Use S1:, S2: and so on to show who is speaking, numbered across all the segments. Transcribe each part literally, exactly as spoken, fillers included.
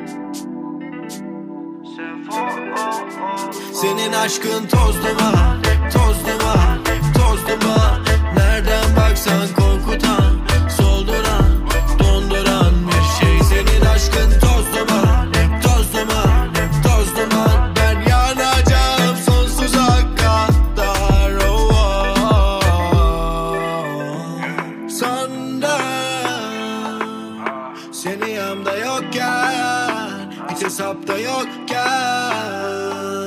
S1: Senin aşkın toz duman, toz duman, toz duman. Nereden baksan korkutan, solduran, donduran bir şey. Senin aşkın toz duman, toz duman, toz duman. Ben yanacağım sonsuza kadar. Oh, oh, oh. Senden seni yanımda yokken, hiç hesapta yokken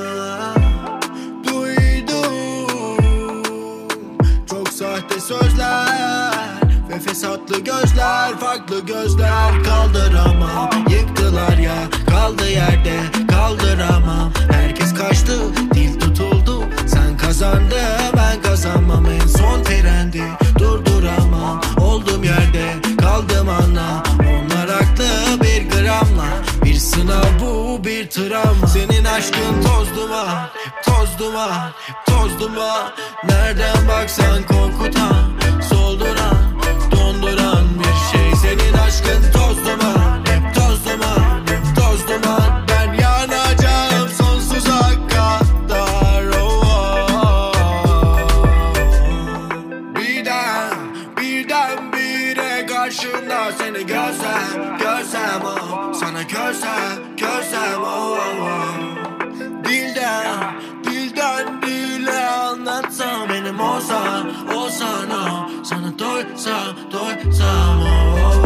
S1: sahte sözler ve fesatlı gözler, farklı gözler. Kaldıramam, yıktılar ya, kaldı yerde, kaldıramam. Herkes kaçtı, dil tutuldu, sen kazandı, ben kazanmam. En son trendi, durduramam, oldum yerde, kaldım anla. Onlar haklı bir gramla, bir sınav bu, bir travma. Senin aşkın toz duman, toz duman, toz duman. Nereden baksan korkutan, solduran, donduran bir şey. Senin aşkın toz duman, toz duman, toz duman. Ben yanacağım sonsuza kadar. Oh, oh, oh. Birden, birden bire karşımda seni görsem, görsem oh. Sana körsem, körsem oh, oh, oh. Dilden, dilden dile anlatsam benim olsan, olsan o. Sana doysam, doysam o.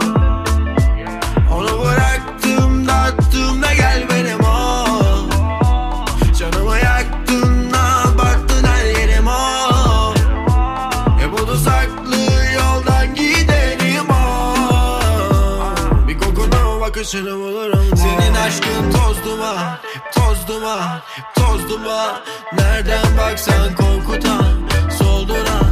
S1: Onu bıraktım da attım da gel benim ol. Canımı yaktın da baktın her yerim o. Hep onu saklı yoldan giderim o. Bir kokunu bakışını bulurum. Senin aşkın toz duman, toz duman, toz duman. Nereden baksan korkutan, solduran,